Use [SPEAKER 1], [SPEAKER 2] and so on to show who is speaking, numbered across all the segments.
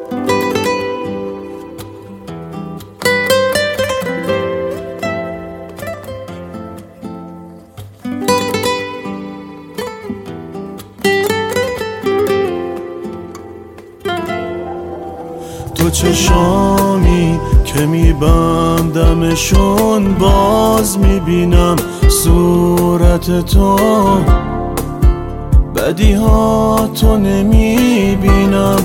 [SPEAKER 1] تو چشامی که میبندمشون باز میبینم صورت تو، بدیها تو نمیبینم.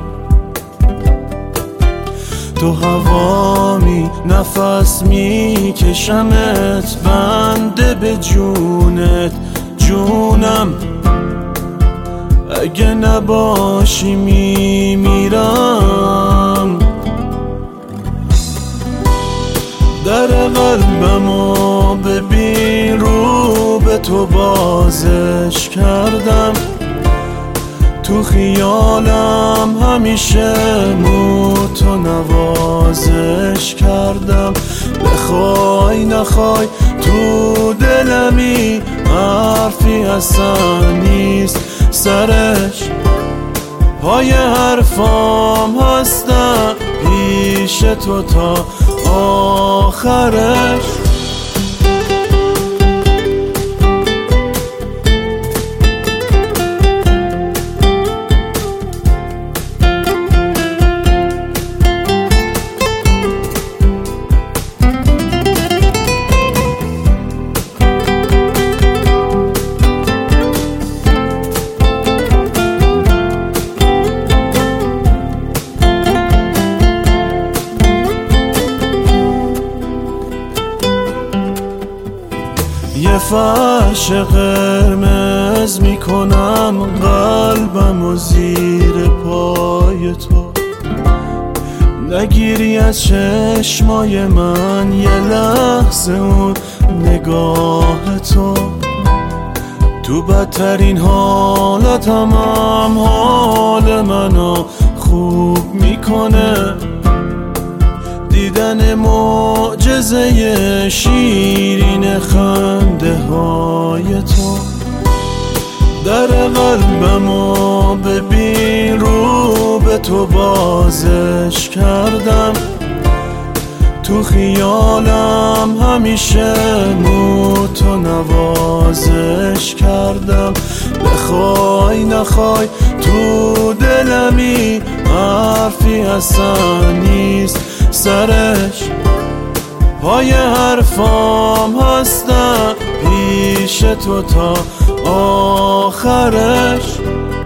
[SPEAKER 1] تو هوامی نفس میکشمت، بنده به جونت جونم. اگه نباشی میمیرم. در قلبمو ببین، رو به تو بازش کردم. تو خیالم همیشه تو نوازش کردم. بخوای نخوای تو دلمی حرفی اصلا نیست سرش. پای حرفام هستم پیش تو تا آخرش. یه فرش قرمز میکنم قلبمو زیر پای تو. نگیری از چشمای من یه لحظه اون نگاه تو. تو بدترین حالتم هم حال منو خوب میکنه. دیدن معجزه شیرین خنده های تو. در قلبمو ببین، رو به تو بازش کردم. تو خیالم همیشه تو نوازش کردم. بخوای نخوای تو دلمی حرفی اصلا نیست سرش. پای حرفام هستم پیش تو تا آخرش.